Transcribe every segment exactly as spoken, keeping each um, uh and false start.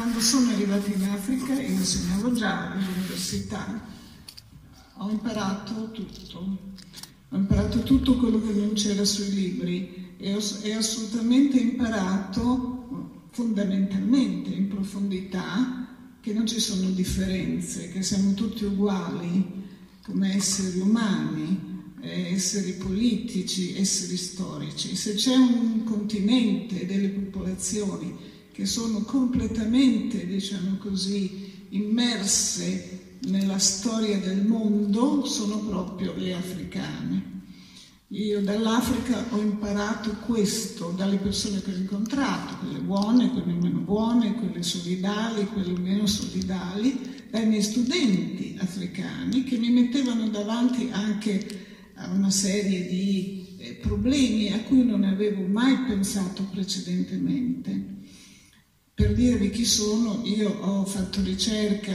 quando sono arrivata in Africa, io insegnavo già all'università, ho imparato tutto, ho imparato tutto quello che non c'era sui libri e ho, e ho assolutamente imparato fondamentalmente, in profondità, che non ci sono differenze, che siamo tutti uguali come esseri umani, esseri politici, esseri storici. Se c'è un continente delle popolazioni che sono completamente, diciamo così, immerse nella storia del mondo, sono proprio le africane. Io dall'Africa ho imparato questo, dalle persone che ho incontrato, quelle buone, quelle meno buone, quelle solidali, quelle meno solidali, dai miei studenti africani che mi mettevano davanti anche a una serie di eh, problemi a cui non avevo mai pensato precedentemente. Per dirvi chi sono, io ho fatto ricerca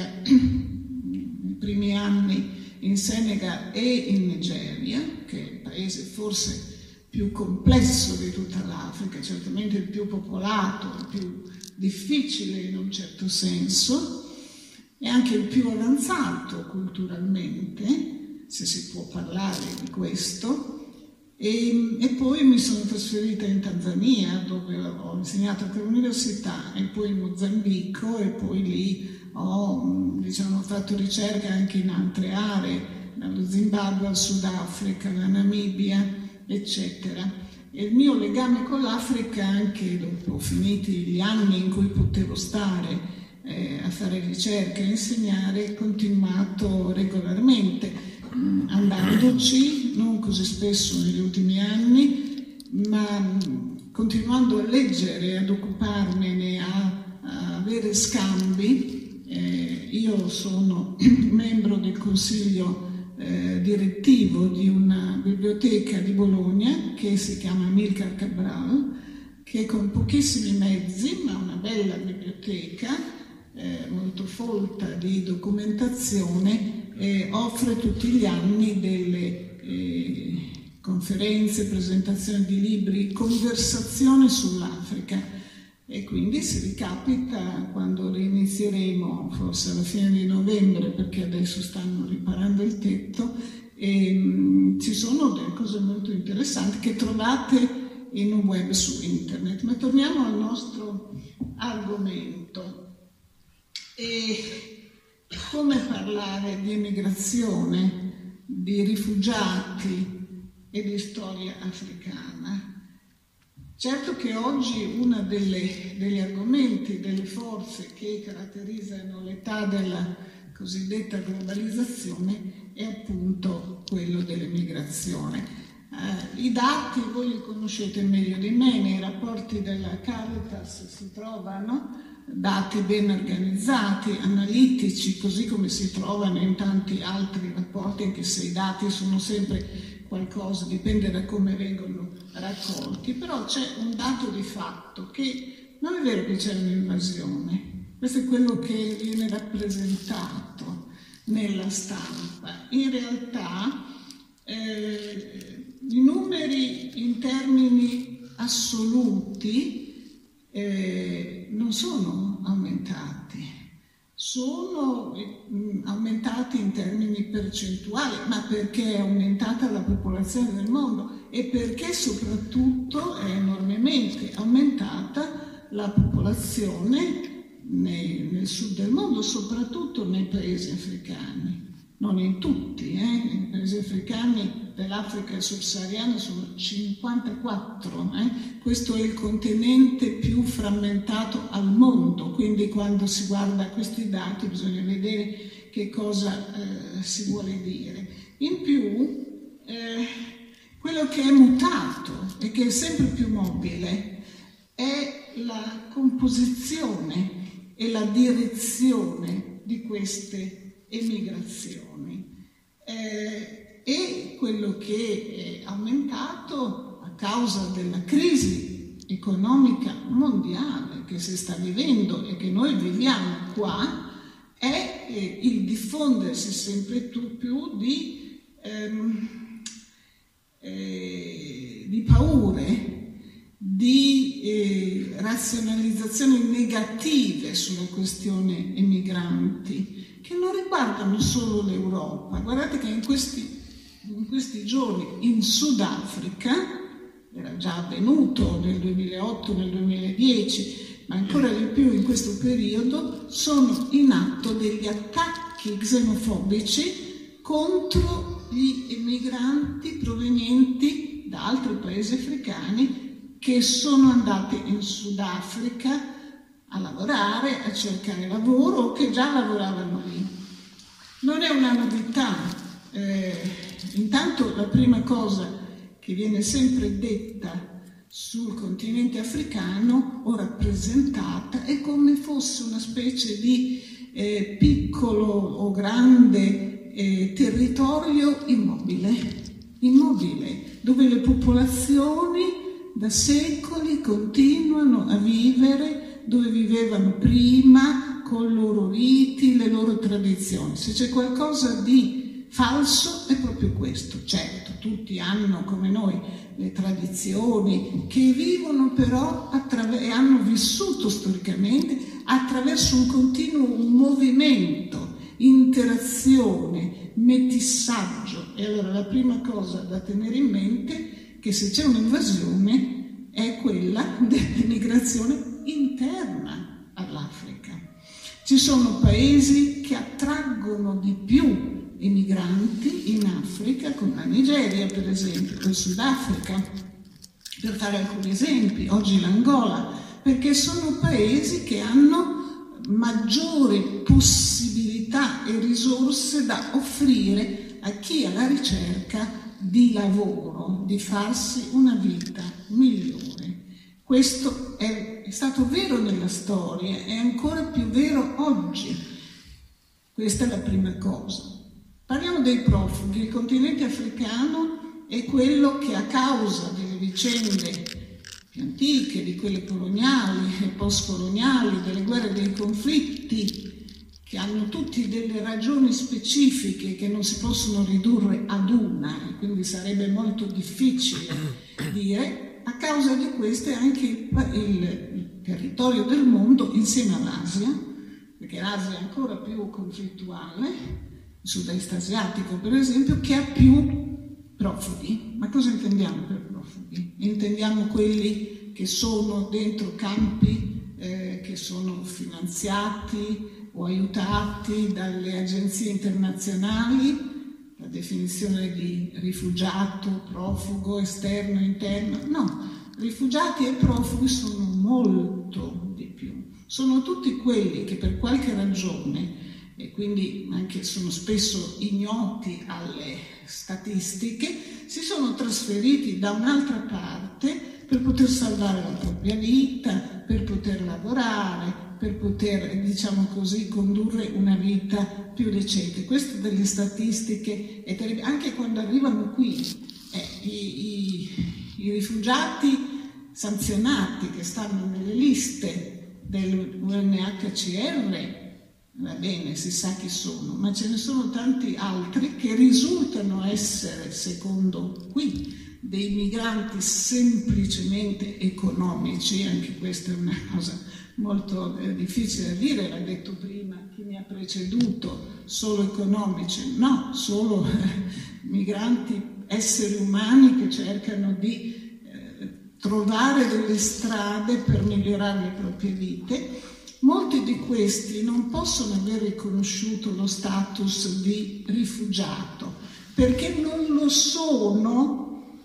nei primi anni in Senegal e in Nigeria, che è il paese forse più complesso di tutta l'Africa, certamente il più popolato, il più difficile in un certo senso, e anche il più avanzato culturalmente, se si può parlare di questo, e, e poi mi sono trasferita in Tanzania, dove ho insegnato anche all'università, e poi in Mozambico, e poi lì ho, diciamo, fatto ricerca anche in altre aree, dallo Zimbabwe al Sudafrica, la Namibia, eccetera. E il mio legame con l'Africa, anche dopo finiti gli anni in cui potevo stare eh, a fare ricerca e insegnare, è continuato regolarmente, andandoci, non così spesso negli ultimi anni, ma continuando a leggere, ad occuparmene, a, a avere scambi. Eh, io sono membro del consiglio eh, direttivo di una biblioteca di Bologna che si chiama Amilcar Cabral, che con pochissimi mezzi, ma una bella biblioteca, eh, molto folta di documentazione, Eh, offre tutti gli anni delle eh, conferenze, presentazioni di libri, conversazioni sull'Africa, e quindi se vi capita, quando rinizieremo, forse alla fine di novembre, perché adesso stanno riparando il tetto, e, mh, ci sono delle cose molto interessanti che trovate in un web su internet. Ma torniamo al nostro argomento. E come parlare di emigrazione, di rifugiati e di storia africana? Certo che oggi uno degli argomenti, delle forze che caratterizzano l'età della cosiddetta globalizzazione è appunto quello dell'emigrazione. Eh, I dati voi li conoscete meglio di me, nei rapporti della Caritas si trovano dati ben organizzati, analitici, così come si trovano in tanti altri rapporti, anche se i dati sono sempre qualcosa, dipende da come vengono raccolti, però c'è un dato di fatto, che non è vero che c'è un'invasione, questo è quello che viene rappresentato nella stampa. In realtà eh, i numeri in termini assoluti Eh, non sono aumentati, sono eh, aumentati in termini percentuali, ma perché è aumentata la popolazione del mondo e perché soprattutto è enormemente aumentata la popolazione nei, nel sud del mondo, soprattutto nei paesi africani. Non in tutti, eh? I paesi africani dell'Africa subsahariana sono cinquantaquattro, eh? Questo è il continente più frammentato al mondo, quindi quando si guarda questi dati bisogna vedere che cosa eh, si vuole dire. In più, eh, quello che è mutato e che è sempre più mobile è la composizione e la direzione di queste emigrazioni. Eh, e quello che è aumentato a causa della crisi economica mondiale che si sta vivendo e che noi viviamo qua è eh, il diffondersi sempre più di, ehm, eh, di paure, di eh, razionalizzazioni negative sulla questione emigranti, che non riguardano solo l'Europa. Guardate che in questi, in questi giorni in Sudafrica, era già avvenuto nel duemilaotto, nel duemiladieci, ma ancora di più in questo periodo, sono in atto degli attacchi xenofobici contro gli emigranti provenienti da altri paesi africani che sono andati in Sudafrica a lavorare, a cercare lavoro o che già lavoravano lì. Non è una novità. Eh, intanto la prima cosa che viene sempre detta sul continente africano o rappresentata è come fosse una specie di eh, piccolo o grande eh, territorio immobile, immobile, dove le popolazioni da secoli continuano a vivere dove vivevano prima, con i loro riti, le loro tradizioni. Se c'è qualcosa di falso è proprio questo. Certo, tutti hanno come noi le tradizioni che vivono però attraver- e hanno vissuto storicamente attraverso un continuo movimento, interazione, metissaggio. E allora la prima cosa da tenere in mente è che se c'è un'invasione è quella dell'immigrazione interna all'Africa. Ci sono paesi che attraggono di più i migranti in Africa, come la Nigeria per esempio, il Sudafrica, per fare alcuni esempi, oggi l'Angola, perché sono paesi che hanno maggiori possibilità e risorse da offrire a chi è alla ricerca di lavoro, di farsi una vita migliore. Questo è, è stato vero nella storia, è ancora più vero oggi. Questa è la prima cosa. Parliamo dei profughi. Il continente africano è quello che a causa delle vicende più antiche, di quelle coloniali e post-coloniali, delle guerre e dei conflitti, che hanno tutti delle ragioni specifiche che non si possono ridurre ad una, e quindi sarebbe molto difficile dire, a causa di queste anche il, il, il territorio del mondo insieme all'Asia, perché l'Asia è ancora più conflittuale, il sud-est asiatico per esempio, che ha più profughi. Ma cosa intendiamo per profughi? Intendiamo quelli che sono dentro campi eh, che sono finanziati o aiutati dalle agenzie internazionali. La definizione di rifugiato, profugo, esterno, interno, no, rifugiati e profughi sono molto di più. Sono tutti quelli che per qualche ragione, e quindi anche sono spesso ignoti alle statistiche, si sono trasferiti da un'altra parte per poter salvare la propria vita, per poter lavorare, per poter, diciamo così, condurre una vita più decente. Queste delle statistiche è terribile. Anche quando arrivano qui eh, i, i, i rifugiati sanzionati che stanno nelle liste dell'U N H C R, va bene, si sa chi sono, ma ce ne sono tanti altri che risultano essere, secondo qui, dei migranti semplicemente economici. Anche questa è una cosa molto eh, difficile da dire, l'ha detto prima chi mi ha preceduto, solo economici, no, solo eh, migranti, esseri umani che cercano di eh, trovare delle strade per migliorare le proprie vite. Molti di questi non possono aver riconosciuto lo status di rifugiato perché non lo sono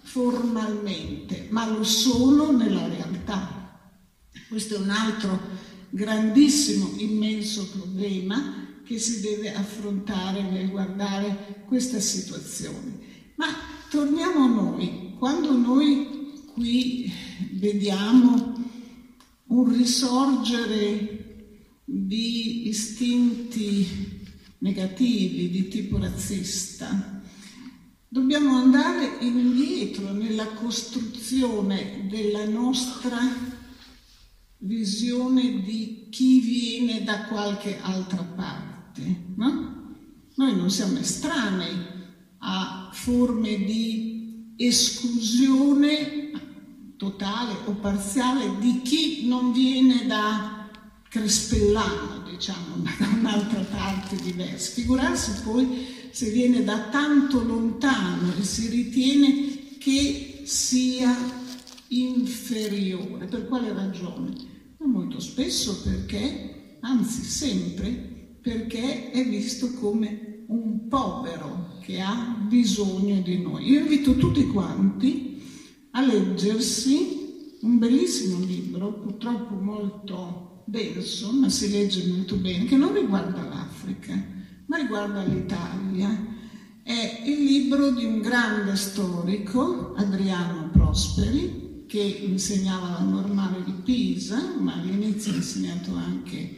formalmente, ma lo sono nella realtà. Questo è un altro grandissimo, immenso problema che si deve affrontare nel guardare questa situazione. Ma torniamo a noi. Quando noi qui vediamo un risorgere di istinti negativi di tipo razzista, dobbiamo andare indietro nella costruzione della nostra visione di chi viene da qualche altra parte, no? Noi non siamo estranei a forme di esclusione totale o parziale di chi non viene da Crespellano, diciamo, ma da un'altra parte diversa. Figurarsi poi se viene da tanto lontano e si ritiene che sia inferiore. Per quale ragione? Ma molto spesso perché, anzi sempre, perché è visto come un povero che ha bisogno di noi. Io invito tutti quanti a leggersi un bellissimo libro, purtroppo molto denso, ma si legge molto bene, che non riguarda l'Africa, ma riguarda l'Italia. È il libro di un grande storico, Adriano Prosperi, che insegnava alla Normale di Pisa, ma all'inizio ha insegnato anche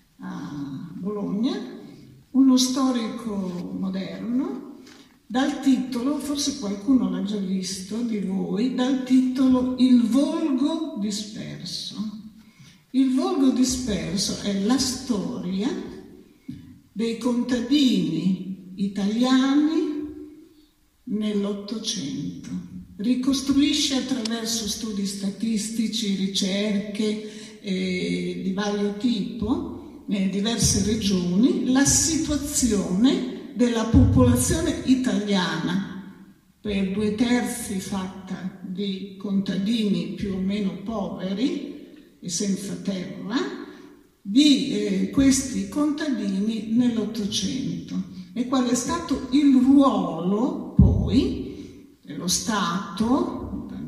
a Bologna, uno storico moderno, dal titolo, forse qualcuno l'ha già visto di voi, dal titolo Il volgo disperso. Il volgo disperso è la storia dei contadini italiani nell'Ottocento. Ricostruisce attraverso studi statistici, ricerche eh, di vario tipo, eh, diverse regioni, la situazione della popolazione italiana, per due terzi fatta di contadini più o meno poveri e senza terra, di eh, questi contadini nell'Ottocento, e qual è stato il ruolo poi dello Stato dal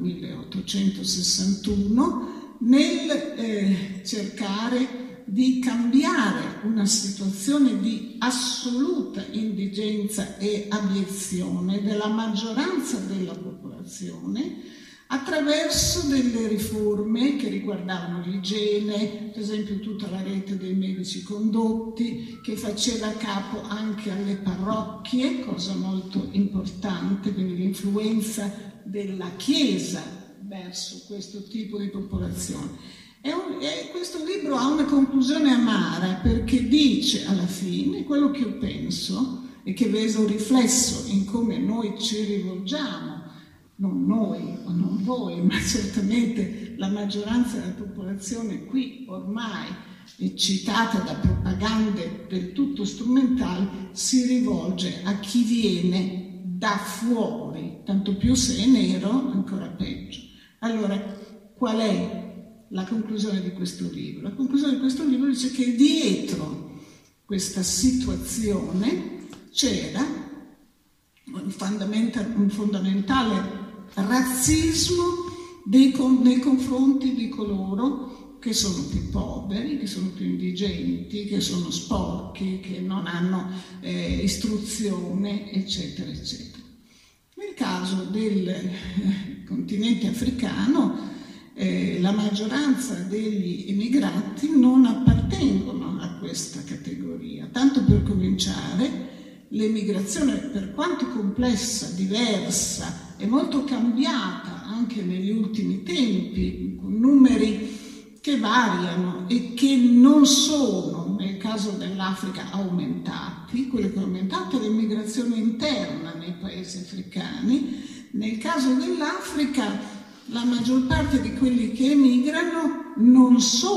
milleottocentosessantuno nel eh, cercare di cambiare una situazione di assoluta indigenza e abiezione della maggioranza della popolazione attraverso delle riforme che riguardavano l'igiene, per esempio tutta la rete dei medici condotti, che faceva capo anche alle parrocchie, cosa molto importante, quindi l'influenza della Chiesa verso questo tipo di popolazione. E, un, e questo libro ha una conclusione amara, perché dice alla fine quello che io penso e che vedo riflesso in come noi ci rivolgiamo, non noi o non voi, ma certamente la maggioranza della popolazione qui ormai eccitata da propagande del tutto strumentali, si rivolge a chi viene da fuori, tanto più se è nero, ancora peggio. Allora, qual è la conclusione di questo libro? La conclusione di questo libro dice che dietro questa situazione c'era un, fondamenta- un fondamentale razzismo dei, nei confronti di coloro che sono più poveri, che sono più indigenti, che sono sporchi, che non hanno eh, istruzione, eccetera, eccetera. Nel caso del eh, continente africano, Eh, la maggioranza degli emigrati non appartengono a questa categoria. Tanto per cominciare, l'emigrazione, per quanto complessa, diversa e molto cambiata anche negli ultimi tempi, con numeri che variano e che non sono, nel caso dell'Africa, aumentati. Quello che è aumentato è l'emigrazione interna nei paesi africani. Nel caso dell'Africa, la maggior parte di quelli che emigrano non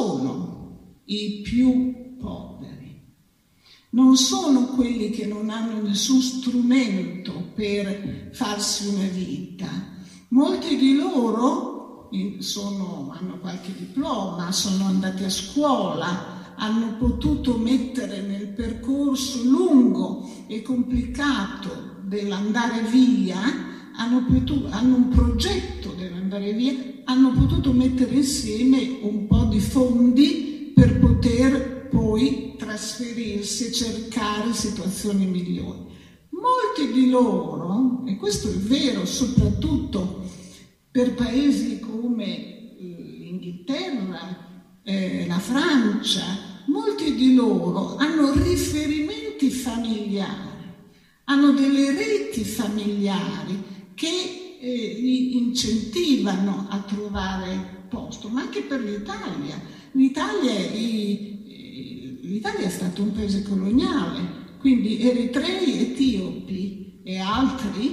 sono i più poveri, non sono quelli che non hanno nessun strumento per farsi una vita. Molti di loro sono, hanno qualche diploma, sono andati a scuola, hanno potuto mettere nel percorso lungo e complicato dell'andare via, Hanno, potuto, hanno un progetto dell'andare via, hanno potuto mettere insieme un po' di fondi per poter poi trasferirsi e cercare situazioni migliori. Molti di loro, e questo è vero soprattutto per paesi come l'Inghilterra, eh, la Francia, molti di loro hanno riferimenti familiari, hanno delle reti familiari che eh, li incentivano a trovare posto, ma anche per l'Italia. L'Italia è, l'Italia è stato un paese coloniale, quindi eritrei, etiopi e altri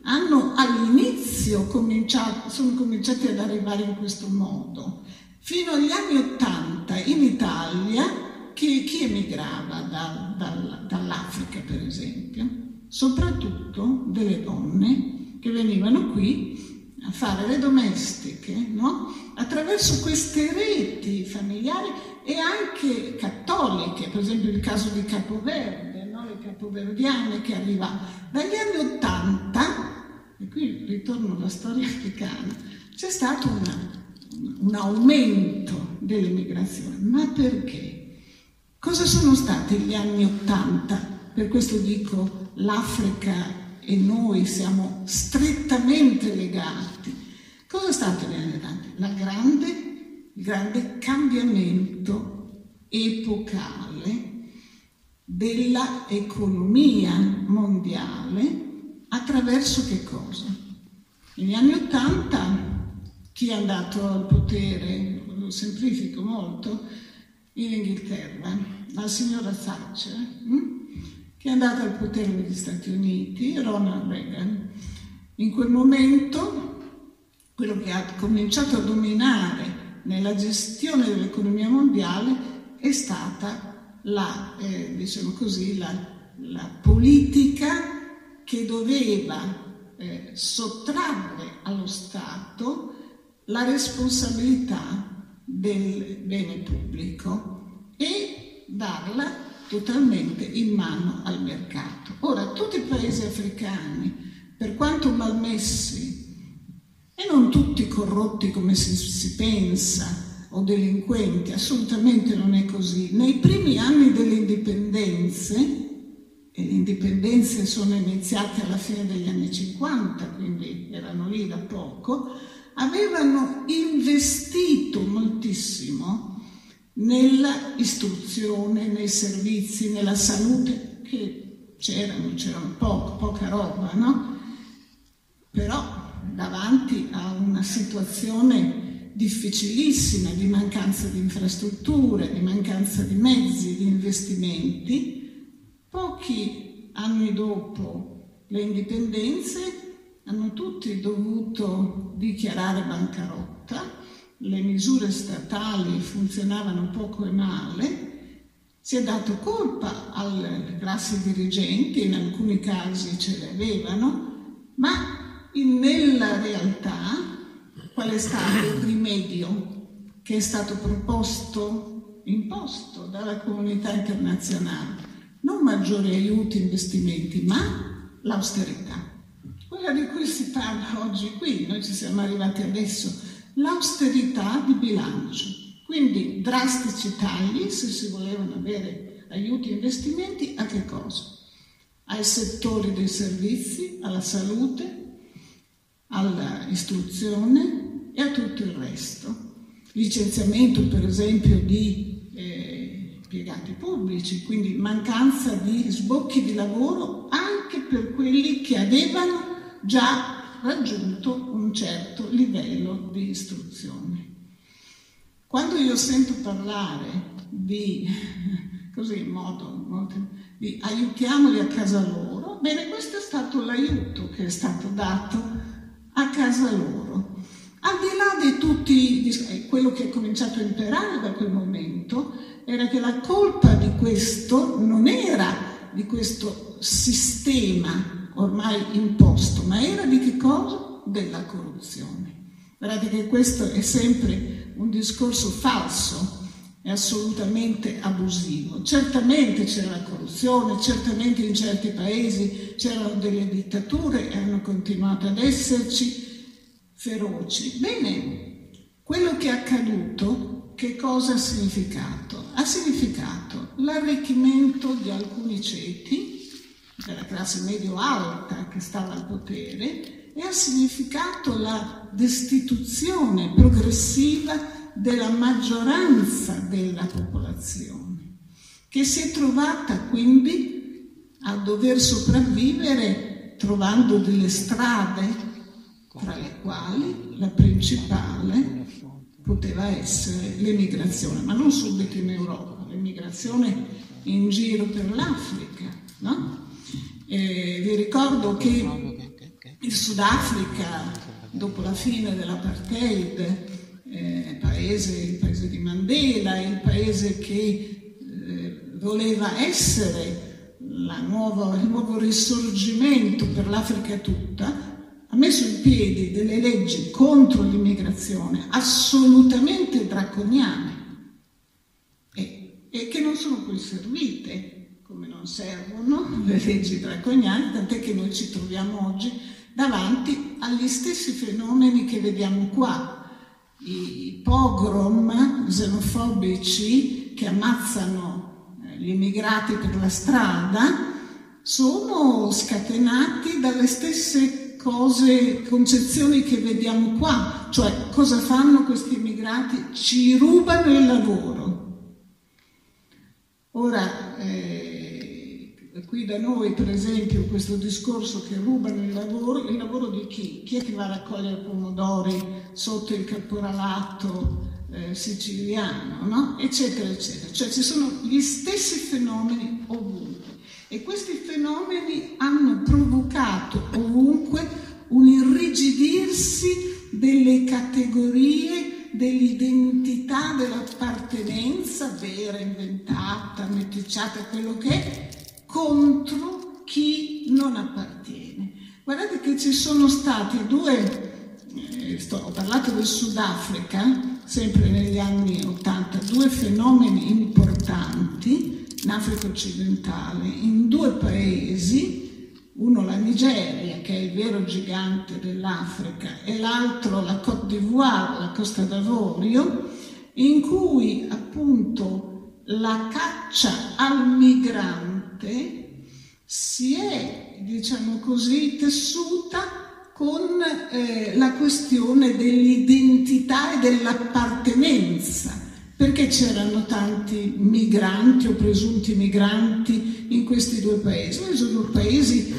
hanno all'inizio cominciato, sono cominciati ad arrivare in questo modo. Fino agli anni Ottanta in Italia chi, chi emigrava da, da, dall'Africa, per esempio? Soprattutto delle donne che venivano qui a fare le domestiche, no? Attraverso queste reti familiari e anche cattoliche, per esempio il caso di Capoverde, no? Le capoverdiane che arriva dagli anni Ottanta, e qui ritorno alla storia africana, c'è stato una, un aumento dell'emigrazione. Ma perché? Cosa sono stati gli anni Ottanta? Per questo dico l'Africa e noi siamo strettamente legati. Cosa è stato negli anni Ottanta? La grande, il grande cambiamento epocale della economia mondiale attraverso che cosa? Negli anni Ottanta chi è andato al potere, lo semplifico molto, in Inghilterra, la signora Thatcher, hm? che è andata al potere negli Stati Uniti, Ronald Reagan. In quel momento, quello che ha cominciato a dominare nella gestione dell'economia mondiale è stata la, eh, diciamo così, la, la politica che doveva eh, sottrarre allo Stato la responsabilità del bene pubblico e darla totalmente in mano al mercato. Ora, tutti i paesi africani, per quanto malmessi, e non tutti corrotti come si, si pensa, o delinquenti, assolutamente non è così. Nei primi anni delle indipendenze, e le indipendenze sono iniziate alla fine degli anni cinquanta, quindi erano lì da poco, avevano investito moltissimo nella istruzione, nei servizi, nella salute, che c'erano, c'erano poco, poca roba, no? Però davanti a una situazione difficilissima di mancanza di infrastrutture, di mancanza di mezzi, di investimenti, pochi anni dopo le indipendenze hanno tutti dovuto dichiarare bancarotta. Le misure statali funzionavano poco e male, si è dato colpa alle classi dirigenti, in alcuni casi ce le avevano, ma in, nella realtà qual è stato il rimedio che è stato proposto, imposto dalla comunità internazionale? Non maggiori aiuti, investimenti, ma l'austerità. Quella di cui si parla oggi qui, noi ci siamo arrivati adesso, l'austerità di bilancio, quindi drastici tagli se si volevano avere aiuti e investimenti a che cosa? Ai settori dei servizi, alla salute, all'istruzione e a tutto il resto. Licenziamento per esempio di eh, impiegati pubblici, quindi mancanza di sbocchi di lavoro anche per quelli che avevano già raggiunto un certo livello di istruzione. Quando io sento parlare di, così in modo, modo di aiutiamoli a casa loro, bene, questo è stato l'aiuto che è stato dato a casa loro. Al di là di tutti, quello che è cominciato a imperare da quel momento era che la colpa di questo non era di questo sistema ormai imposto, ma era di che cosa? Della corruzione. Guardate che questo è sempre un discorso falso, è assolutamente abusivo. Certamente c'era la corruzione, certamente in certi paesi c'erano delle dittature e hanno continuato ad esserci feroci. Bene, quello che è accaduto, che cosa ha significato? Ha significato l'arricchimento di alcuni ceti della classe medio-alta che stava al potere e ha significato la destituzione progressiva della maggioranza della popolazione, che si è trovata quindi a dover sopravvivere trovando delle strade, tra le quali la principale poteva essere l'emigrazione, ma non subito in Europa, l'emigrazione in giro per l'Africa, no? Eh, vi ricordo che Il Sudafrica, dopo la fine dell'apartheid, eh, paese, il paese di Mandela, il paese che eh, voleva essere la nuova, il nuovo risorgimento per l'Africa tutta, ha messo in piedi delle leggi contro l'immigrazione assolutamente draconiane e, e che non sono poi servite, come non servono le leggi draconiane, tant'è che noi ci troviamo oggi davanti agli stessi fenomeni che vediamo qua. I pogrom xenofobici che ammazzano gli immigrati per la strada sono scatenati dalle stesse cose, concezioni che vediamo qua. Cioè, cosa fanno questi immigrati? Ci rubano il lavoro. Ora, eh, qui da noi, per esempio, questo discorso che rubano il lavoro, il lavoro di chi? Chi è che va a raccogliere pomodori sotto il caporalato eh, siciliano, no? Eccetera, eccetera. Cioè ci sono gli stessi fenomeni ovunque. E questi fenomeni hanno provocato ovunque un irrigidirsi delle categorie dell'identità, dell'appartenenza, vera, inventata, meticciata, quello che è, contro chi non appartiene. Guardate che ci sono stati due, eh, sto, ho parlato del Sudafrica, sempre negli anni ottanta, due fenomeni importanti in Africa occidentale, in due paesi, uno la Nigeria, che è il vero gigante dell'Africa, e l'altro la Côte d'Ivoire, la Costa d'Avorio, in cui appunto la caccia al migrante si è, diciamo così, tessuta con eh, la questione dell'identità e dell'appartenenza. Perché c'erano tanti migranti o presunti migranti in questi due paesi? Sono paesi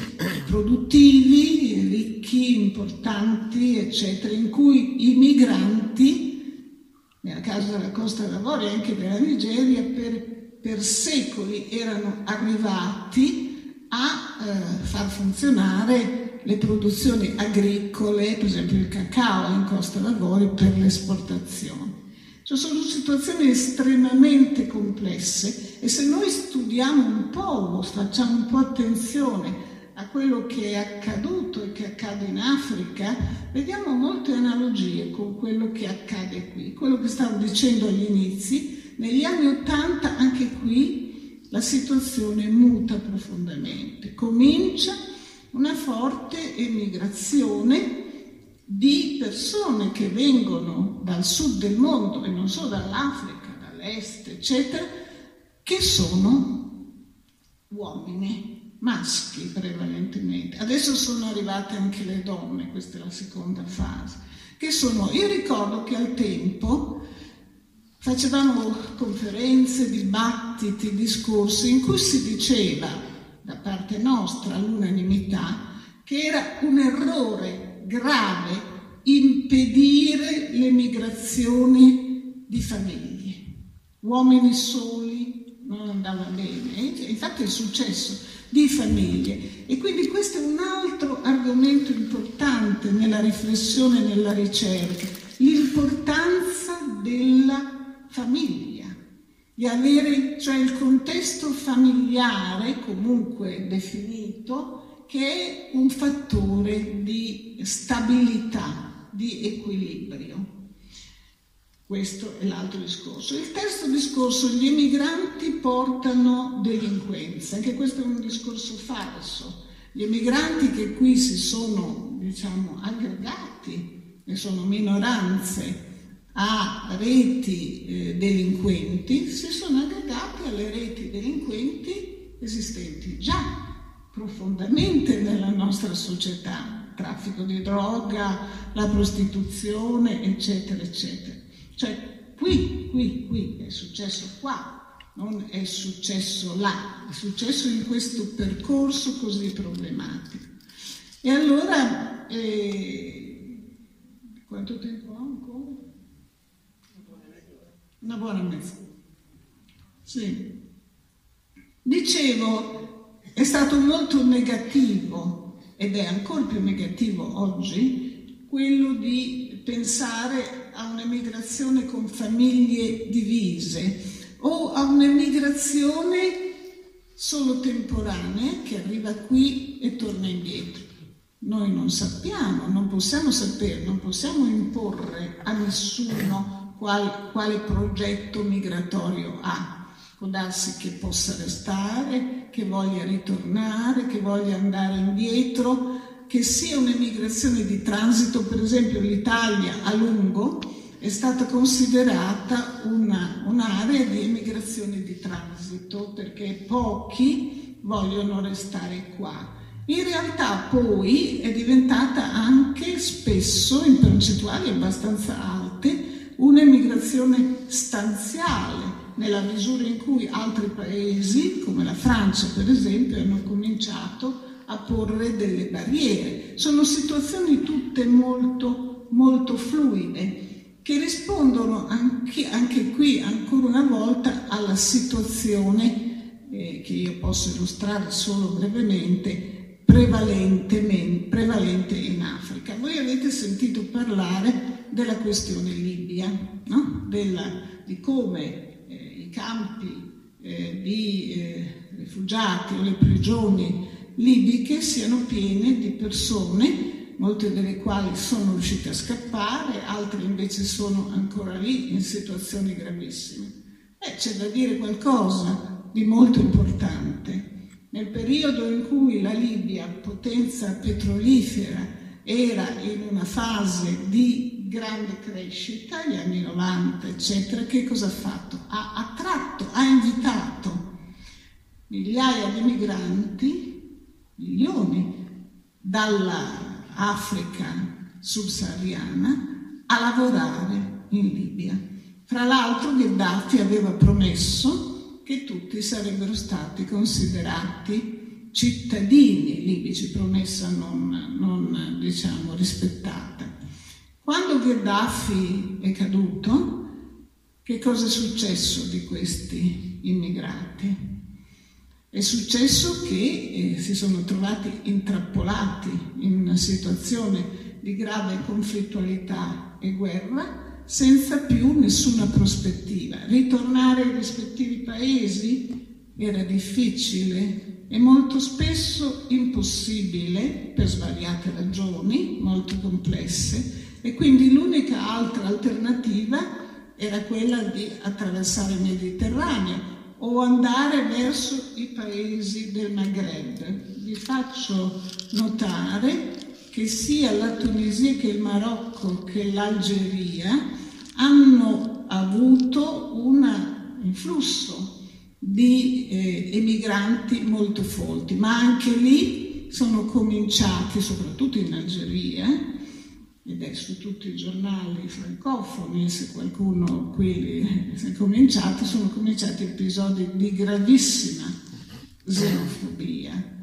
produttivi, ricchi, importanti, eccetera, in cui i migranti, nel caso della Costa d'Avorio e anche della Nigeria, per, per secoli erano arrivati a eh, far funzionare le produzioni agricole, per esempio il cacao in Costa d'Avorio, per l'esportazione. Cioè sono situazioni estremamente complesse e se noi studiamo un po', facciamo un po' attenzione a quello che è accaduto e che accade in Africa, vediamo molte analogie con quello che accade qui. Quello che stavo dicendo agli inizi, negli anni Ottanta anche qui la situazione muta profondamente. Comincia una forte emigrazione di persone che vengono dal sud del mondo e non solo dall'Africa, dall'est, eccetera, che sono uomini, maschi prevalentemente. Adesso sono arrivate anche le donne, questa è la seconda fase, che sono, io ricordo che al tempo facevamo conferenze, dibattiti, discorsi in cui si diceva, da parte nostra all'unanimità, che era un errore grave impedire le migrazioni di famiglie. Uomini soli non andava bene, infatti è successo, di famiglie. E quindi questo è un altro argomento importante nella riflessione e nella ricerca, l'importanza della famiglia, di avere, cioè il contesto familiare comunque definito, che è un fattore di stabilità, di equilibrio. Questo è l'altro discorso. Il terzo discorso, gli emigranti portano delinquenza, anche questo è un discorso falso. Gli emigranti che qui si sono, diciamo, aggregati, e sono minoranze, a reti eh, delinquenti, si sono aggregati alle reti delinquenti esistenti già profondamente nella nostra società, traffico di droga, la prostituzione, eccetera, eccetera. Cioè, qui, qui, qui, è successo qua, non è successo là, è successo in questo percorso così problematico. E allora, eh, quanto tempo ho ancora? Una buona mezz'ora. Sì. Dicevo, è stato molto negativo ed è ancora più negativo oggi, quello di pensare a un'emigrazione con famiglie divise o a un'emigrazione solo temporanea che arriva qui e torna indietro. Noi non sappiamo, non possiamo sapere, non possiamo imporre a nessuno qual, quale progetto migratorio ha. Può darsi che possa restare, che voglia ritornare, che voglia andare indietro, che sia un'emigrazione di transito. Per esempio l'Italia a lungo è stata considerata una, un'area di emigrazione di transito perché pochi vogliono restare qua. In realtà poi è diventata anche spesso, in percentuali abbastanza alte, un'emigrazione stanziale, nella misura in cui altri paesi, come la Francia per esempio, hanno cominciato a porre delle barriere. Sono situazioni tutte molto, molto fluide, che rispondono anche, anche qui, ancora una volta, alla situazione eh, che io posso illustrare solo brevemente, prevalentemente prevalente in Africa. Voi avete sentito parlare della questione Libia, no? Della, di come eh, i campi eh, di eh, rifugiati o le prigioni libiche siano piene di persone, molte delle quali sono riuscite a scappare, altre invece sono ancora lì in situazioni gravissime. Eh, c'è da dire qualcosa di molto importante. Nel periodo in cui la Libia, potenza petrolifera, era in una fase di grande crescita, gli anni novanta, eccetera, che cosa ha fatto? Ha attratto, ha invitato migliaia di migranti, milioni, dall'Africa subsahariana a lavorare in Libia. Fra l'altro Gheddafi aveva promesso che tutti sarebbero stati considerati cittadini libici, promessa non, non diciamo rispettata. Quando Gheddafi è caduto, che cosa è successo di questi immigrati? È successo che eh, si sono trovati intrappolati in una situazione di grave conflittualità e guerra, senza più nessuna prospettiva. Ritornare ai rispettivi paesi era difficile e molto spesso impossibile per svariate ragioni molto complesse, e quindi l'unica altra alternativa era quella di attraversare il Mediterraneo o andare verso i paesi del Maghreb. Vi faccio notare che sia la Tunisia che il Marocco che l'Algeria hanno avuto un influsso di eh, emigranti molto folti, ma anche lì sono cominciati, soprattutto in Algeria, ed è su tutti i giornali francofoni, se qualcuno qui è cominciato, sono cominciati episodi di gravissima xenofobia.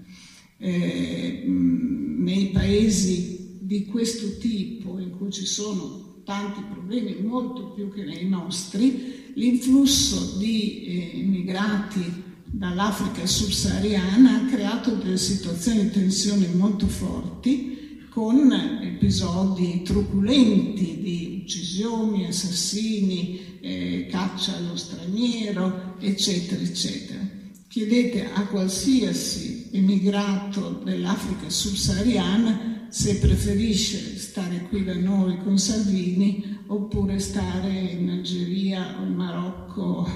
Eh, nei paesi di questo tipo, in cui ci sono tanti problemi, molto più che nei nostri, l'influsso di eh, immigrati dall'Africa subsahariana ha creato delle situazioni di tensione molto forti, con episodi truculenti di uccisioni, assassini, eh, caccia allo straniero, eccetera, eccetera. Chiedete a qualsiasi immigrato dell'Africa subsahariana se preferisce stare qui da noi con Salvini oppure stare in Algeria o in Marocco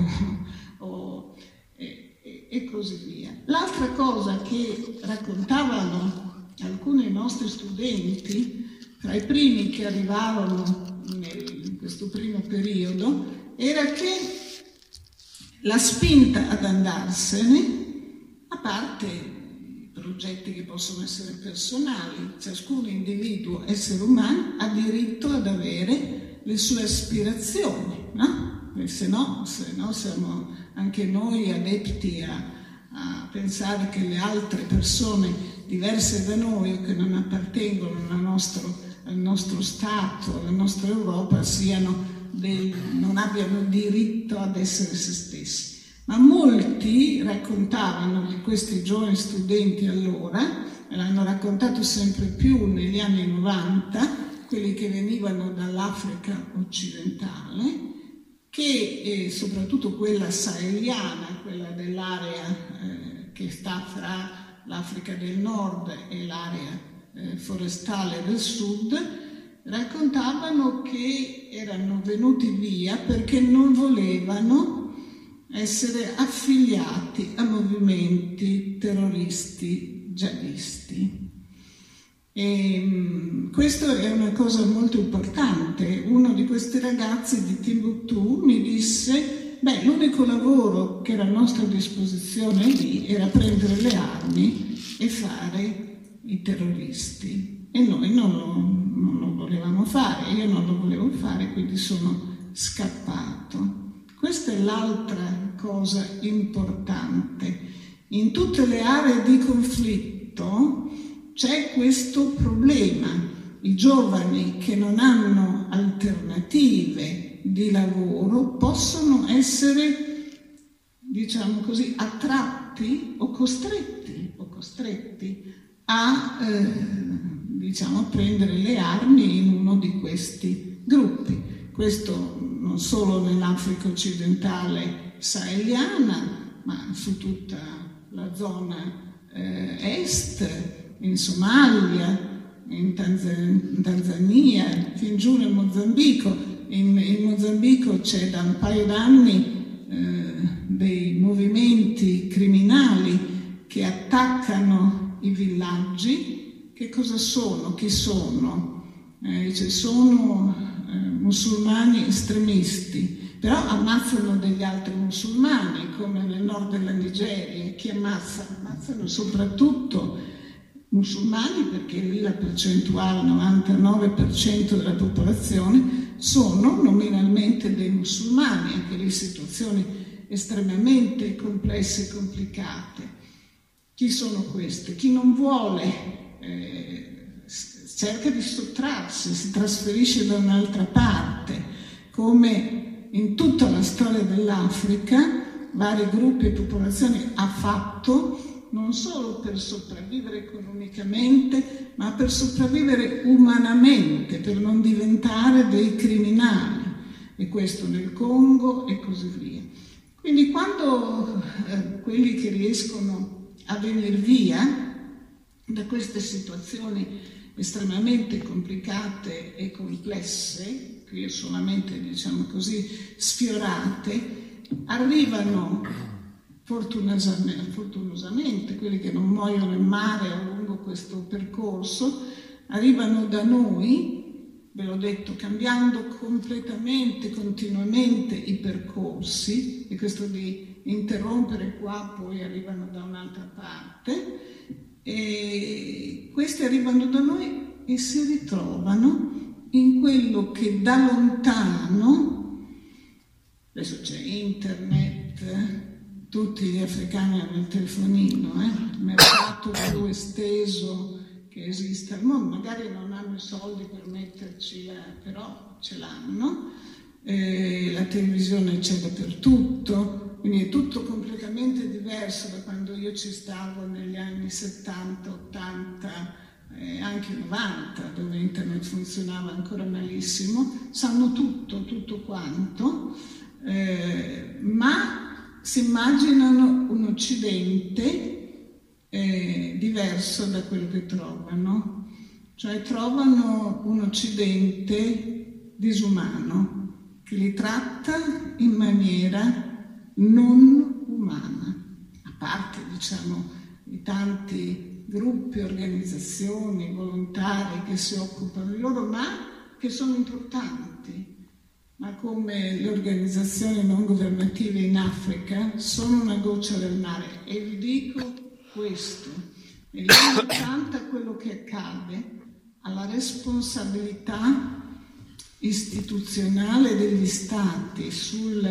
o, e, e, e così via. L'altra cosa che raccontavano alcuni nostri studenti, tra i primi che arrivarono nel, in questo primo periodo, era che la spinta ad andarsene, a parte i progetti che possono essere personali, ciascun individuo, essere umano, ha diritto ad avere le sue aspirazioni, no? E se no, se no siamo anche noi adepti a, a pensare che le altre persone diverse da noi o che non appartengono al nostro, al nostro Stato, alla nostra Europa, siano del, non abbiano diritto ad essere se stessi. Ma molti raccontavano di questi giovani studenti allora, me l'hanno raccontato sempre più negli anni novanta, quelli che venivano dall'Africa occidentale, che eh, soprattutto quella saheliana, quella dell'area eh, che sta fra l'Africa del Nord e l'area eh, forestale del Sud, raccontavano che erano venuti via perché non volevano essere affiliati a movimenti terroristi jihadisti. E questo è una cosa molto importante. Uno di questi ragazzi di Timbuktu mi disse: beh, l'unico lavoro che era a nostra disposizione lì era prendere le armi e fare i terroristi, e noi non lo, non lo volevamo fare, io non lo volevo fare, quindi sono scappato. Questa è l'altra cosa importante. In tutte le aree di conflitto c'è questo problema: i giovani che non hanno alternative di lavoro possono essere, diciamo così, attratti o costretti, o costretti a, eh, diciamo, prendere le armi in uno di questi gruppi. Questo non solo nell'Africa occidentale saheliana, ma su tutta la zona eh, est, in Somalia, in Tanzania, fin giù nel Mozambico. In, in Mozambico c'è da un paio d'anni eh, dei movimenti criminali che attaccano i villaggi. Che cosa sono? Chi sono? Eh, ci sono eh, musulmani estremisti, però ammazzano degli altri musulmani, come nel nord della Nigeria. Chi ammazza? Ammazzano soprattutto musulmani, perché lì la percentuale, novantanove per cento della popolazione, sono nominalmente dei musulmani, anche lì situazioni estremamente complesse e complicate. Chi sono questi? Chi non vuole eh, cerca di sottrarsi, si trasferisce da un'altra parte, come in tutta la storia dell'Africa vari gruppi e popolazioni ha fatto, non solo per sopravvivere economicamente, ma per sopravvivere umanamente, per non diventare dei criminali, e questo nel Congo e così via. Quindi quando eh, quelli che riescono a venire via da queste situazioni estremamente complicate e complesse, qui solamente, diciamo così, sfiorate, arrivano Fortunosamente, fortunosamente, quelli che non muoiono in mare lungo questo percorso, arrivano da noi, ve l'ho detto, cambiando completamente, continuamente i percorsi, e questo di interrompere qua, poi arrivano da un'altra parte, e questi arrivano da noi e si ritrovano in quello che da lontano, adesso c'è internet, tutti gli africani hanno il telefonino, eh? Il mercato più esteso che esiste al mondo, magari non hanno i soldi per metterci, là, però ce l'hanno, eh, la televisione c'è dappertutto, quindi è tutto completamente diverso da quando io ci stavo negli anni settanta, ottanta, eh, anche novanta, dove internet funzionava ancora malissimo. Sanno tutto, tutto quanto, eh, ma si immaginano un Occidente eh, diverso da quello che trovano, cioè trovano un Occidente disumano, che li tratta in maniera non umana, a parte, diciamo, i tanti gruppi, organizzazioni, volontari che si occupano di loro, ma che sono importanti. Ma come le organizzazioni non governative in Africa sono una goccia del mare. E vi dico questo: negli anni ottanta quello che accade alla responsabilità istituzionale degli stati sul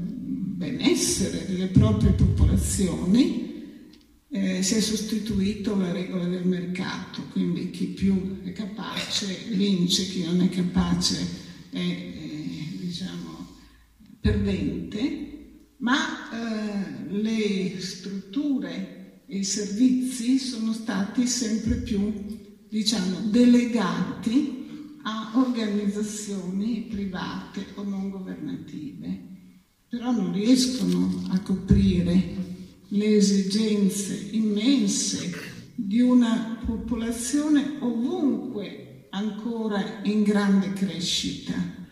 benessere delle proprie popolazioni eh, si è sostituito la regola del mercato, quindi chi più è capace vince, chi non è capace è eh, diciamo perdente, ma eh, le strutture e i servizi sono stati sempre più, diciamo, delegati a organizzazioni private o non governative, però non riescono a coprire le esigenze immense di una popolazione ovunque ancora in grande crescita.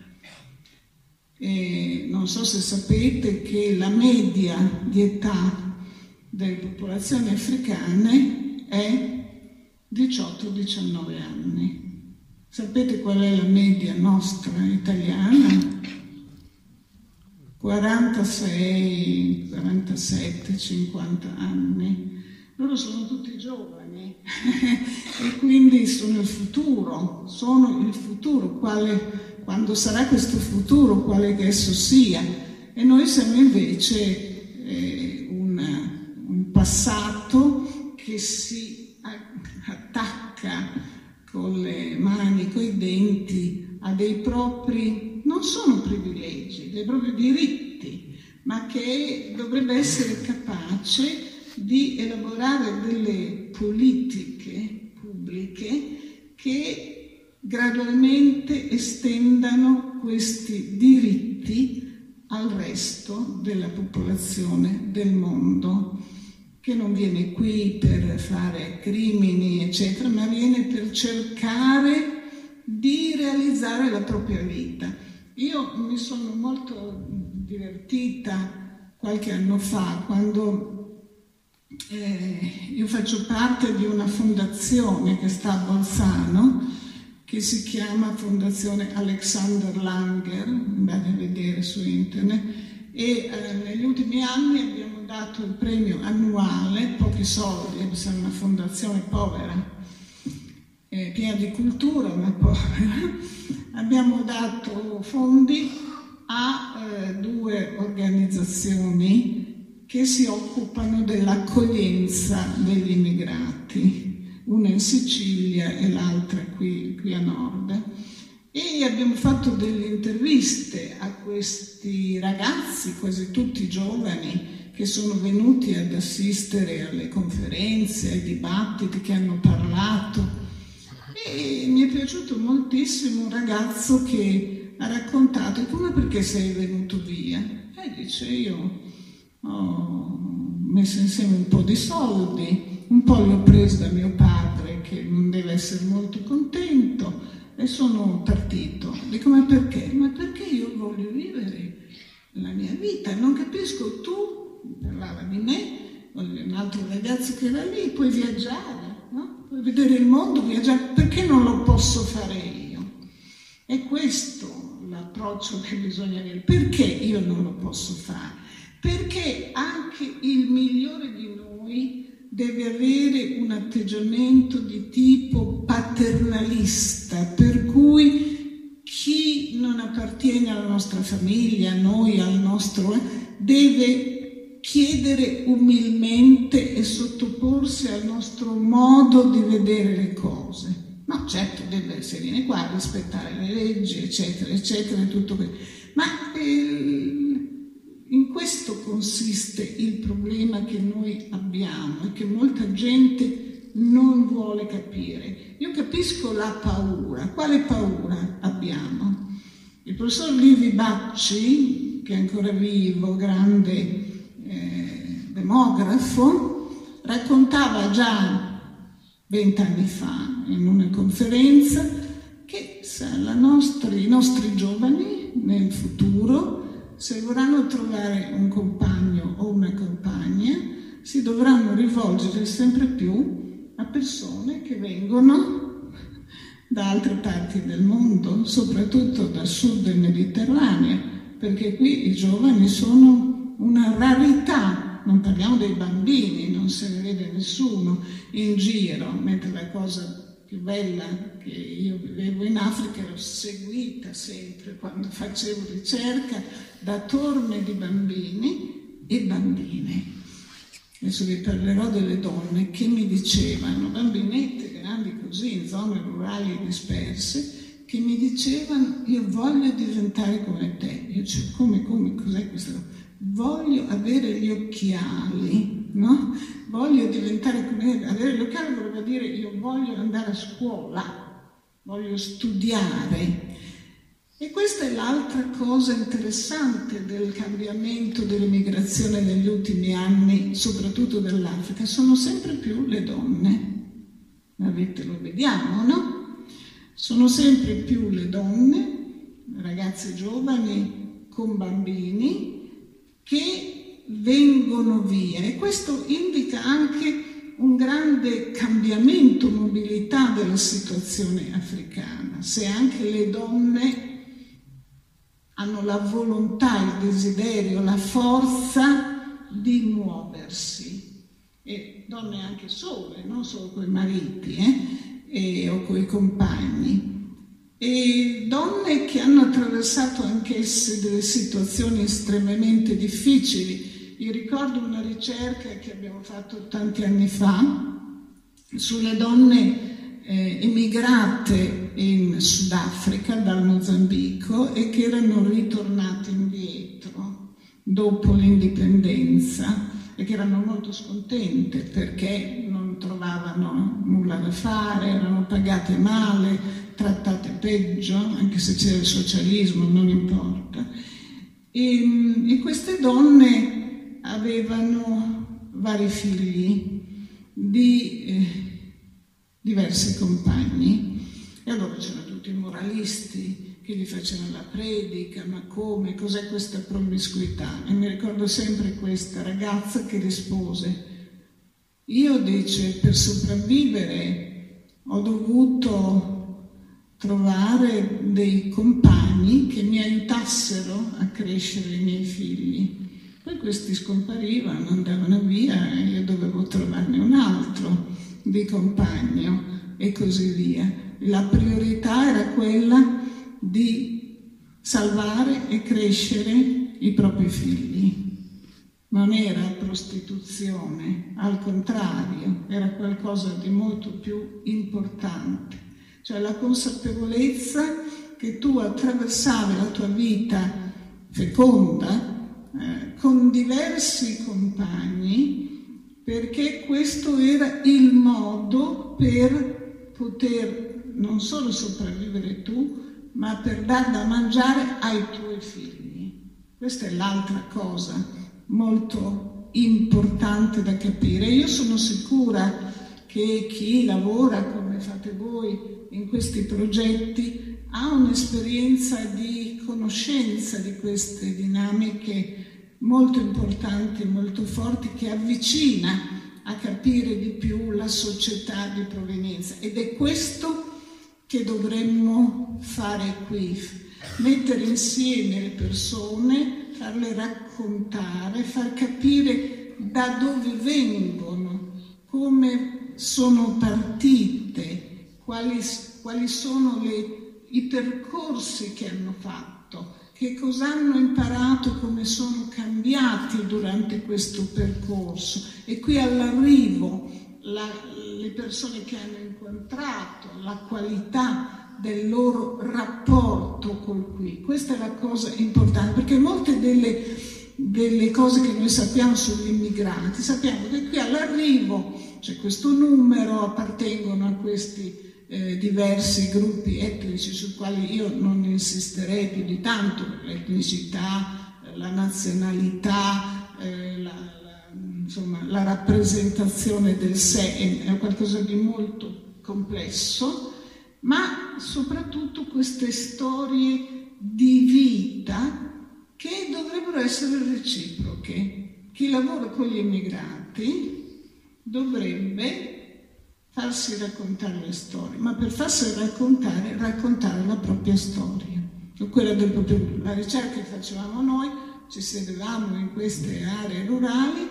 E non so se sapete che la media di età delle popolazioni africane è diciotto diciannove anni. Sapete qual è la media nostra italiana? quarantasei, quarantasette, cinquanta anni. Loro sono tutti giovani e quindi sono il futuro, sono il futuro, quale, quando sarà questo futuro, quale che esso sia. E noi siamo invece eh, un, un passato che si attacca con le mani, con i denti a dei propri, non sono privilegi, dei propri diritti, ma che dovrebbe essere capace di elaborare delle politiche pubbliche che gradualmente estendano questi diritti al resto della popolazione del mondo, che non viene qui per fare crimini, eccetera, ma viene per cercare di realizzare la propria vita. Io mi sono molto divertita qualche anno fa, quando eh, io faccio parte di una fondazione che sta a Bolzano, che si chiama Fondazione Alexander Langer, andate a vedere su internet, e eh, negli ultimi anni abbiamo dato il premio annuale, pochi soldi, siamo una fondazione povera, eh, piena di cultura ma povera, abbiamo dato fondi a eh, due organizzazioni che si occupano dell'accoglienza degli immigrati, una in Sicilia e l'altra qui, qui a nord. E abbiamo fatto delle interviste a questi ragazzi, quasi tutti giovani, che sono venuti ad assistere alle conferenze, ai dibattiti, che hanno parlato. E mi è piaciuto moltissimo un ragazzo che ha raccontato: come, perché sei venuto via? E dice: io ho messo insieme un po' di soldi, un po' li ho presi da mio padre, che non deve essere molto contento, e sono partito. Dico: ma perché? Ma perché io voglio vivere la mia vita, non capisco, tu, parlava di me, un altro ragazzo che era lì, puoi viaggiare, no? Puoi vedere il mondo, viaggiare, perché non lo posso fare io? È questo l'approccio che bisogna avere. Perché io non lo posso fare? Perché anche il migliore di noi deve avere un atteggiamento di tipo paternalista, per cui chi non appartiene alla nostra famiglia, a noi, al nostro, deve chiedere umilmente e sottoporsi al nostro modo di vedere le cose. No, certo, deve essere qua, rispettare le leggi, eccetera, eccetera, e tutto questo. Ma eh, in questo consiste il problema che noi abbiamo e che molta gente non vuole capire. Io capisco la paura. Quale paura abbiamo? Il professor Livi Bacci, che è ancora vivo, grande eh, demografo, raccontava già vent'anni fa in una conferenza che la nostri, i nostri giovani nel futuro, se vorranno trovare un compagno o una compagna, si dovranno rivolgere sempre più a persone che vengono da altre parti del mondo, soprattutto dal sud del Mediterraneo, perché qui i giovani sono una rarità. Non parliamo dei bambini, non se ne vede nessuno in giro, mentre la cosa più bella che io vivevo in Africa, ero seguita sempre quando facevo ricerca da torme di bambini e bambine. Adesso vi parlerò delle donne che mi dicevano, bambinette grandi così, in zone rurali disperse, che mi dicevano: io voglio diventare come te. Io dicevo: come, come, cos'è questa cosa? Voglio avere gli occhiali, no? voglio diventare come avere l'occhiale voleva dire io voglio andare a scuola, voglio studiare. E questa è l'altra cosa interessante del cambiamento dell'immigrazione negli ultimi anni, soprattutto dell'Africa, sono sempre più le donne. Avete, lo vediamo, no? Sono sempre più le donne, ragazze giovani con bambini, che vengono via. E questo indica anche un grande cambiamento, mobilità della situazione africana. Se anche le donne hanno la volontà, il desiderio, la forza di muoversi. E donne anche sole, non solo coi mariti eh? e, o coi compagni. E donne che hanno attraversato anch'esse delle situazioni estremamente difficili. Io ricordo una ricerca che abbiamo fatto tanti anni fa sulle donne Eh, emigrate in Sudafrica dal Mozambico e che erano ritornate indietro dopo l'indipendenza e che erano molto scontente perché non trovavano nulla da fare, erano pagate male, trattate peggio, anche se c'era il socialismo, non importa. E, e queste donne avevano vari figli di eh, diversi compagni, e allora c'erano tutti i moralisti che gli facevano la predica, ma come, cos'è questa promiscuità? E mi ricordo sempre questa ragazza che rispose, io dice, per sopravvivere ho dovuto trovare dei compagni che mi aiutassero a crescere i miei figli. Poi questi scomparivano, andavano via e io dovevo trovarne un altro di compagno e così via. La priorità era quella di salvare e crescere i propri figli. Non era prostituzione, al contrario, era qualcosa di molto più importante. Cioè la consapevolezza che tu attraversavi la tua vita feconda eh, con diversi compagni, perché questo era il modo per poter non solo sopravvivere tu, ma per dar da mangiare ai tuoi figli. Questa è l'altra cosa molto importante da capire. Io sono sicura che chi lavora come fate voi in questi progetti ha un'esperienza di conoscenza di queste dinamiche molto importanti, molto forti, che avvicina a capire di più la società di provenienza. Ed è questo che dovremmo fare qui, mettere insieme le persone, farle raccontare, far capire da dove vengono, come sono partite, quali, quali sono le, i percorsi che hanno fatto, che cosa hanno imparato, come sono cambiati durante questo percorso. E qui all'arrivo la, le persone che hanno incontrato, la qualità del loro rapporto col qui. Questa è la cosa importante, perché molte delle, delle cose che noi sappiamo sugli immigrati, sappiamo che qui all'arrivo c'è questo numero, appartengono a questi Eh, diversi gruppi etnici sui quali io non insisterei più di tanto, l'etnicità, la nazionalità, eh, la, la, insomma, la rappresentazione del sé è, è qualcosa di molto complesso, ma soprattutto queste storie di vita che dovrebbero essere reciproche. Chi lavora con gli immigrati dovrebbe farsi raccontare le storie, ma per farsi raccontare, raccontare la propria storia, quella del proprio, la ricerca che facevamo noi, ci sedevamo in queste aree rurali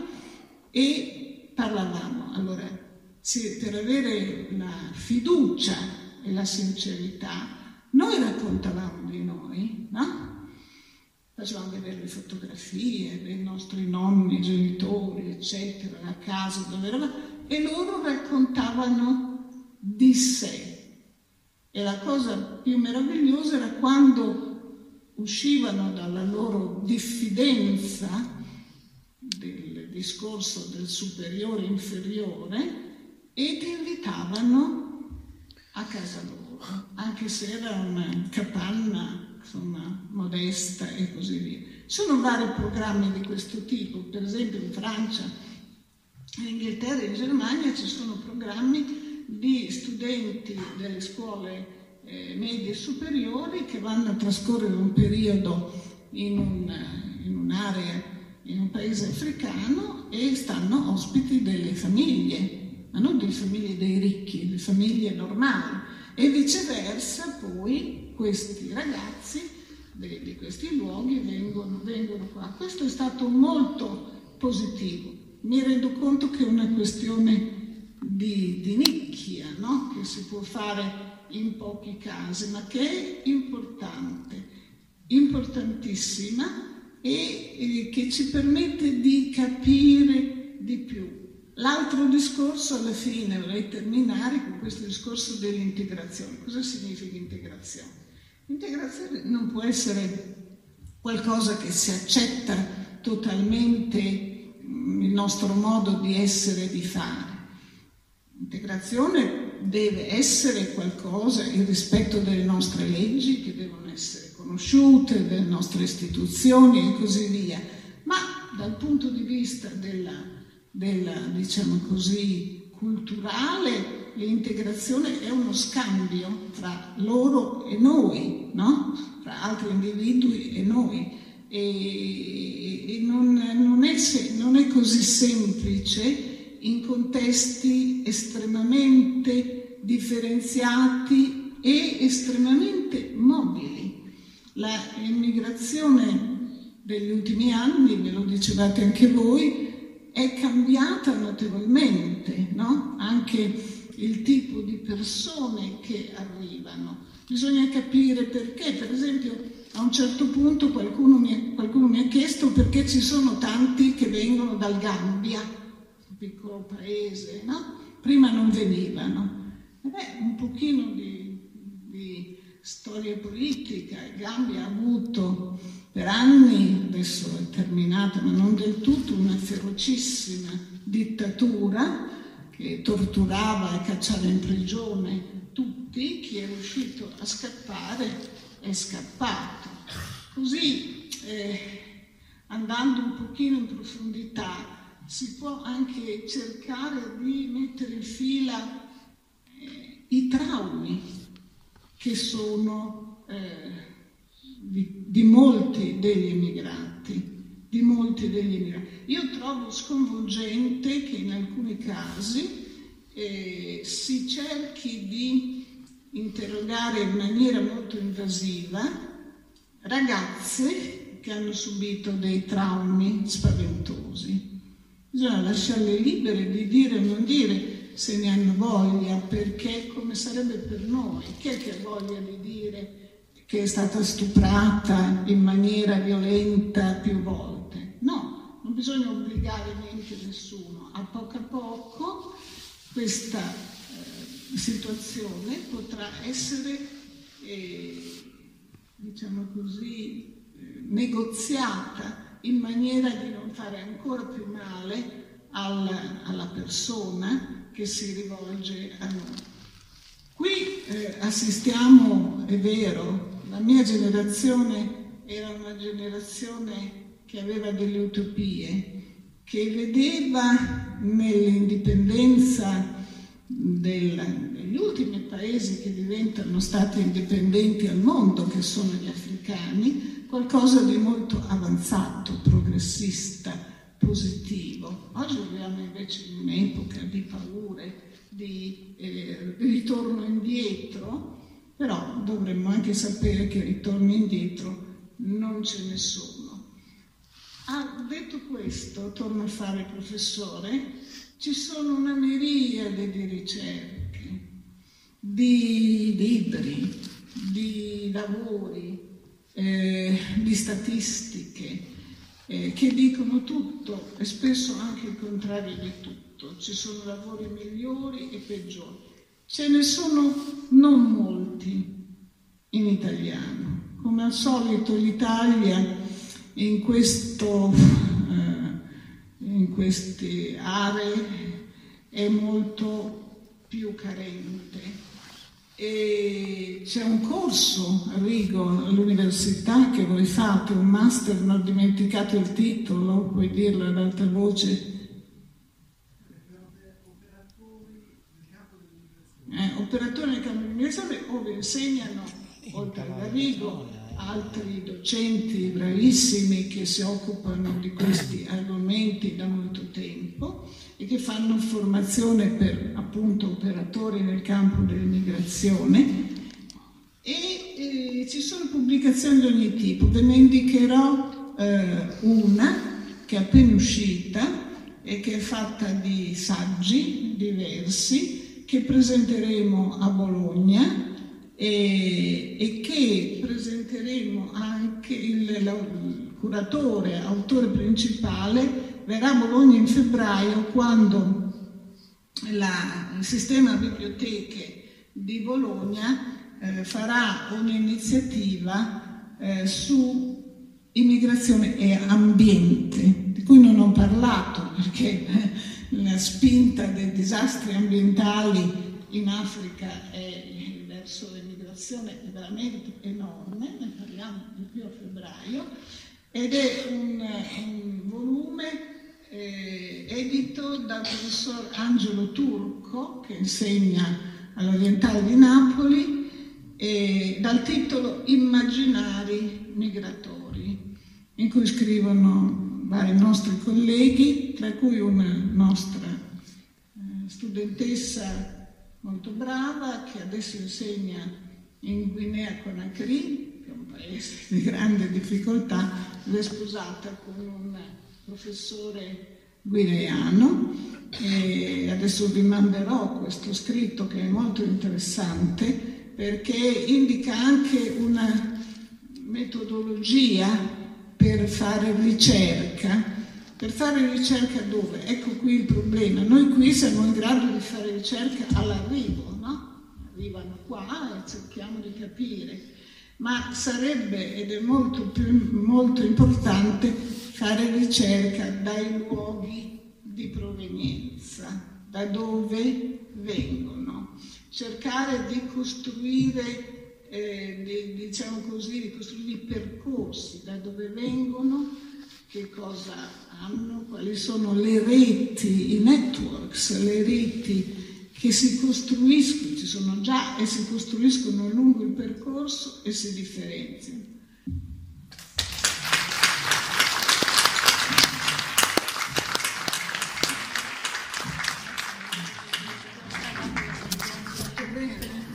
e parlavamo. Allora, sì, per avere la fiducia e la sincerità, noi raccontavamo di noi, no? Facevamo vedere le fotografie dei nostri nonni, genitori, eccetera, la casa dove eravamo, e loro raccontavano di sé. E la cosa più meravigliosa era quando uscivano dalla loro diffidenza del, discorso del superiore inferiore e ti invitavano a casa loro, anche se era una capanna, insomma, modesta e così via. Sono vari programmi di questo tipo, per esempio in Francia, in Inghilterra e in Germania ci sono programmi di studenti delle scuole eh, medie superiori che vanno a trascorrere un periodo in, un, in un'area, in un paese africano e stanno ospiti delle famiglie, ma non delle famiglie dei ricchi, le famiglie normali, e viceversa poi questi ragazzi di, di questi luoghi vengono, vengono qua. Questo è stato molto positivo. Mi rendo conto che è una questione di, di nicchia, no? Che si può fare in pochi casi, ma che è importante, importantissima e, e che ci permette di capire di più. L'altro discorso, alla fine, vorrei terminare con questo discorso dell'integrazione. Cosa significa integrazione? L'integrazione non può essere qualcosa che si accetta totalmente il nostro modo di essere e di fare. L'integrazione deve essere qualcosa, il rispetto delle nostre leggi, che devono essere conosciute, delle nostre istituzioni e così via, ma dal punto di vista della della, diciamo così, culturale, l'integrazione è uno scambio tra loro e noi, no? Tra altri individui e noi. E, e non, non, è, non è così semplice in contesti estremamente differenziati e estremamente mobili. L'immigrazione degli ultimi anni, ve lo dicevate anche voi, è cambiata notevolmente, no? Anche il tipo di persone che arrivano. Bisogna capire perché. Per esempio, a un certo punto qualcuno mi, qualcuno mi ha chiesto perché ci sono tanti che vengono dal Gambia, un piccolo paese, no? Prima non venivano. E beh, un pochino di, di storia politica. Il Gambia ha avuto per anni, adesso è terminata ma non del tutto, una ferocissima dittatura che torturava e cacciava in prigione tutti. Chi è riuscito a scappare è scappato. Così, eh, andando un pochino in profondità, si può anche cercare di mettere in fila eh, i traumi che sono eh, Di, di molti degli emigranti, di molti degli emigranti. Io trovo sconvolgente che in alcuni casi eh, si cerchi di interrogare in maniera molto invasiva ragazze che hanno subito dei traumi spaventosi. Bisogna lasciarle libere di dire o non dire se ne hanno voglia, perché come sarebbe per noi, chi è che ha voglia di dire che è stata stuprata in maniera violenta più volte? No, non bisogna obbligare niente nessuno. A poco a poco questa eh, situazione potrà essere, eh, diciamo così, eh, negoziata in maniera di non fare ancora più male alla, alla persona che si rivolge a noi. Qui eh, assistiamo, è vero, la mia generazione era una generazione che aveva delle utopie, che vedeva nell'indipendenza del, degli ultimi paesi che diventano stati indipendenti al mondo, che sono gli africani, qualcosa di molto avanzato, progressista, positivo. Oggi viviamo invece in un'epoca di paure, di eh, ritorno indietro. Però dovremmo anche sapere che ritorni indietro non ce ne sono. Ah, detto questo, torno a fare il professore, ci sono una miriade di ricerche, di libri, di lavori, eh, di statistiche eh, che dicono tutto e spesso anche il contrario di tutto. Ci sono lavori migliori e peggiori. Ce ne sono non molti in italiano. Come al solito l'Italia in questo, eh, in in queste aree è molto più carente. E c'è un corso a Rigo, all'università, che voi fate, un master, non ho dimenticato il titolo, puoi dirlo ad alta voce? Eh, operatori nel campo dell'immigrazione, dove insegnano, oltre a Rigo, altri docenti bravissimi che si occupano di questi argomenti da molto tempo e che fanno formazione per appunto operatori nel campo dell'immigrazione e eh, ci sono pubblicazioni di ogni tipo. Ve ne indicherò eh, una che è appena uscita e che è fatta di saggi diversi che presenteremo a Bologna e, e che presenteremo anche il, la, il curatore, autore principale, verrà a Bologna in febbraio, quando la, il sistema biblioteche di Bologna eh, farà un'iniziativa eh, su immigrazione e ambiente, di cui non ho parlato perché eh, la spinta dei disastri ambientali in Africa è verso l'immigrazione è veramente enorme, ne parliamo di più a febbraio, ed è un, un volume eh, edito dal professor Angelo Turco, che insegna all'Orientale di Napoli, eh, dal titolo Immaginari migratori, in cui scrivono vari nostri colleghi, tra cui una nostra eh, studentessa molto brava, che adesso insegna in Guinea Conakry, che è un paese di grande difficoltà, è sposata con un professore guineano, e adesso vi manderò questo scritto che è molto interessante, perché indica anche una metodologia per fare ricerca. Per fare ricerca dove? Ecco qui il problema. Noi qui siamo in grado di fare ricerca all'arrivo, no? Arrivano qua e cerchiamo di capire, ma sarebbe, ed è molto più molto importante, fare ricerca dai luoghi di provenienza, da dove vengono, cercare di costruire, eh, di, diciamo così, di costruire i percorsi da dove vengono, che cosa hanno, quali sono le reti, i networks, le reti che si costruiscono, ci sono già e si costruiscono lungo il percorso e si differenziano.